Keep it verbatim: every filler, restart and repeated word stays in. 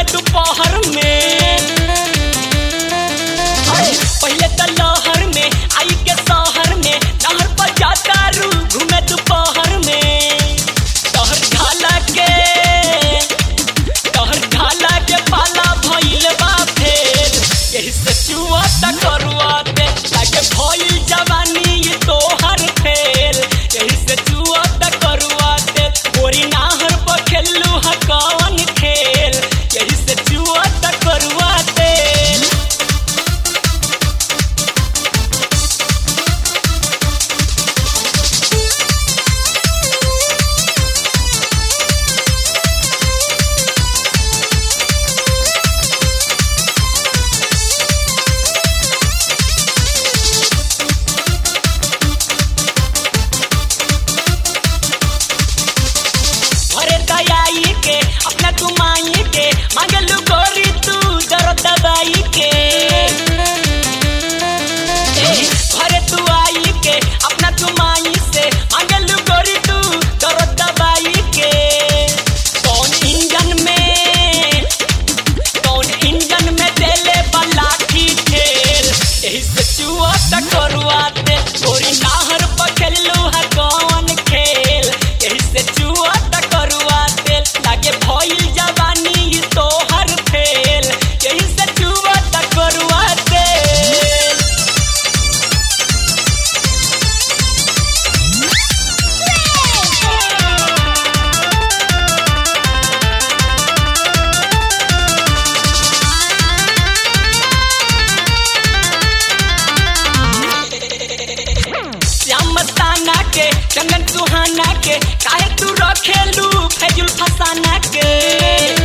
घूमे दोपहर में। पहले तो लहर में आई के शहर में, नहर पर जाता रू घूमे दोपहर में। तहर ढाला के तहर ढाला के पाला भइल बा फेर, यही से चुआ त करुआ दे लागे भइल जवानी ये तोहर फेर। यही से चुआ त करुआ दे गोरी नाहर पर खेलू ह कौन खेल, यही से चुआ त करुआ दे। घरे दयाई के अपना तू माई के मांगलू गोरी तू दर्द दवाई के। घरे तू आई के अपना तू माई से मांगलू गोरी तू दर्द दवाई के। कौन इंजन में कौन इंजन में देले बलाठी खेल, यही से चुआ त करुआ दे गोरी नाहर पर खेलू है कौन खेल। यही से चुआ त करुआ दे लागे भइल जवानी तोहर फेल, यही से चुआ त करुआ दे। श्याम मस्ताना के चंदन सुहाना के काहे तू रखेलू फैजुल फसाना के।